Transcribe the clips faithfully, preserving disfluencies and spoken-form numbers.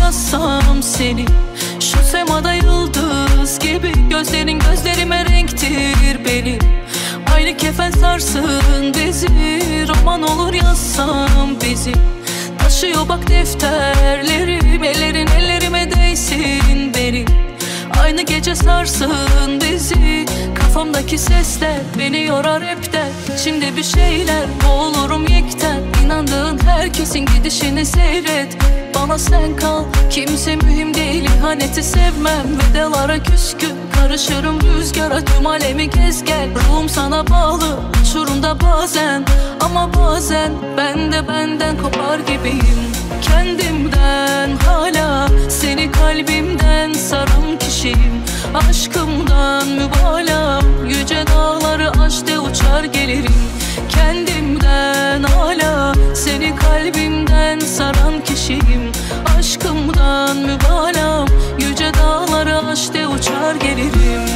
yazsam seni, şu semada yıldız gibi. Gözlerin gözlerime renktir benim, aynı kefen sarsın bizi. Roman olur yazsam bizi, taşıyor bak defterlerim. Ellerin ellerime değsin benim, aynı gece sarsın bizi. Kafamdaki sesler beni yorar hepten, içimde bir şeyler, boğulurum yekten. İnandığın herkesin gidişini seyret, bana sen kal, kimse mühim değil. İhaneti sevmem, vedalara küskün, karışırım rüzgara, tüm alemi gez gel. Ruhum sana bağlı, uçurumda bazen, ama bazen ben de benden kopar gibiyim. Kendimden hala, seni kalbimden saran kişiyim. Aşkımdan mübalağa, yüce dağları aş de uçar gelirim. Kendimden hala, seni kalbimden saran kişiyim. Aşkımdan mübalağa, yüce dağları aş de uçar gelirim.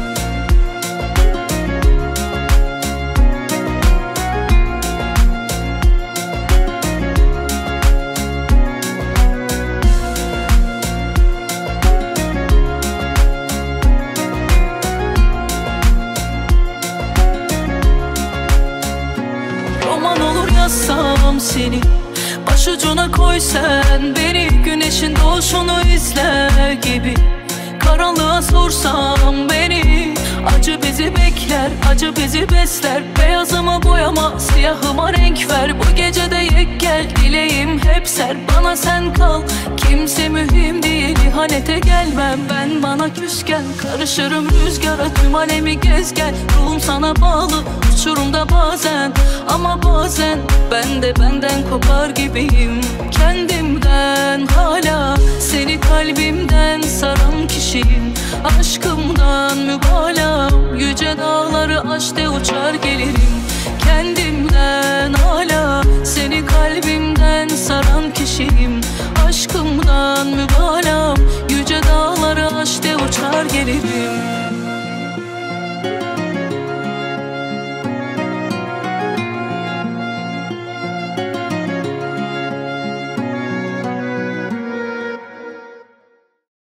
Roman olur yazsam seni, başucuna koy sen beni. Güneşin doğuşunu izler gibi, karanlığa sorsam beni. Acı bizi bekler, acı bizi besler. Beyazıma boyama, siyahıma renk ver. Bu gecede yek gel, dileğim hep ser. Bana sen kal, kimse mühim değil. İhanete gelmem ben bana küsken, karışırım rüzgara, tüm alemi gez gel. Ruhum sana bağlı, uçurumda bazen, ama bazen ben de benden kopar gibiyim. Kendimden hala, seni kalbimden saran kişiyim. Aşkımdan mübalağa, yüce dağları aş de uçar gelirim.